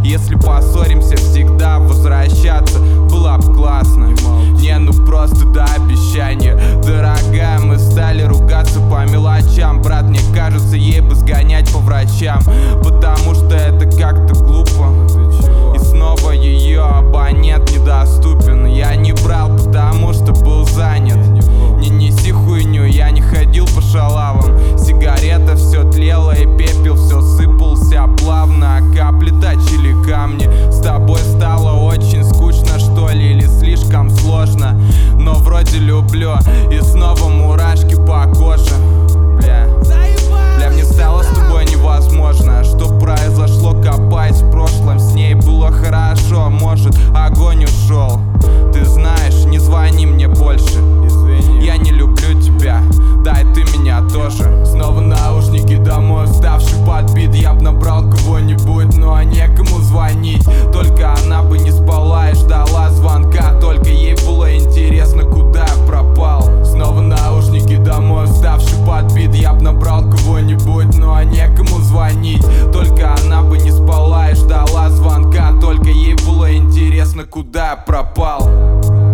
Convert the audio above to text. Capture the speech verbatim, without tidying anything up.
Если поссоримся, всегда возвращаться было б классно. Не, ну просто до обещания. Дорогая, мы стали ругаться по мелочам. Брат, мне кажется, ей бы сгонять по врачам, потому что это как-то глупо. И снова ее абонент недоступен. Я не брал, потому что был занят. Не неси хуйню, я не ходил по шалавам. Сигарета все тлела и пепел все сыпался плавно, а капли точили камни. С тобой стало очень скучно, что ли, или слишком сложно? Но вроде люблю, и снова мурашки по коже. Бля, бля, мне стало с тобой невозможно. Что произошло, копаясь в прошлом? С ней было хорошо, может, огонь ушел. Ты знаешь, не звони мне больше. Я не люблю тебя, да и ты меня тоже. Снова наушники домой, вставший подбит. Я б набрал кого-нибудь, но некому звонить. Только она бы не спала и ждала звонка. Только ей было интересно, куда я пропал. Снова наушники домой, вставший подбит. Я б набрал кого-нибудь, но некому звонить. Только она бы не спала и ждала звонка. Только ей было интересно, куда я пропал.